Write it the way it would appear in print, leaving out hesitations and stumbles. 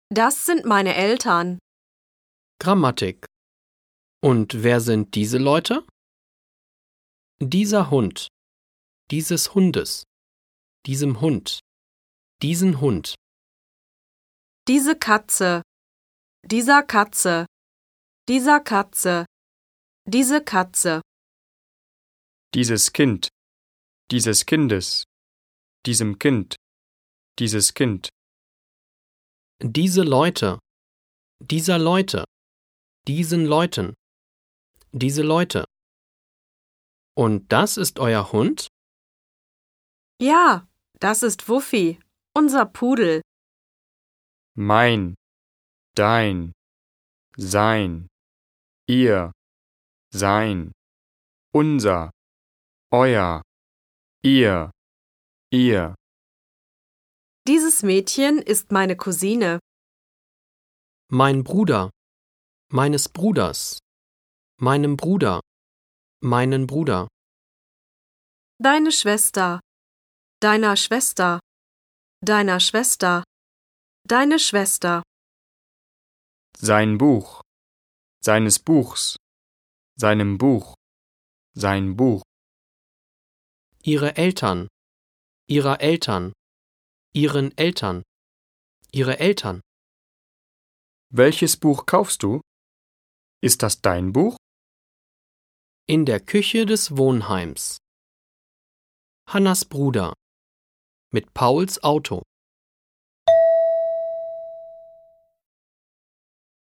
Das sind meine Eltern. Grammatik. Und wer sind diese Leute? Dieser Hund, dieses Hundes, diesem Hund, diesen Hund. Diese Katze. Dieser Katze. Dieser Katze. Diese Katze. Dieses Kind, dieses Kindes, diesem Kind, dieses Kind. Diese Leute, dieser Leute, diesen Leuten, diese Leute. Und das ist euer Hund? Ja, das ist Wuffi, unser Pudel. Mein, dein, sein, ihr, sein, unser, euer, ihr. Dieses Mädchen ist meine Cousine. Mein Bruder, meines Bruders, meinem Bruder, meinen Bruder. Deine Schwester. Deiner Schwester. Deiner Schwester. Deine Schwester. Sein Buch, seines Buchs, seinem Buch, sein Buch. Ihre Eltern, ihrer Eltern, ihren Eltern, ihre Eltern. Welches Buch kaufst du? Ist das dein Buch? In der Küche des Wohnheims. Hannas Bruder. Mit Pauls Auto.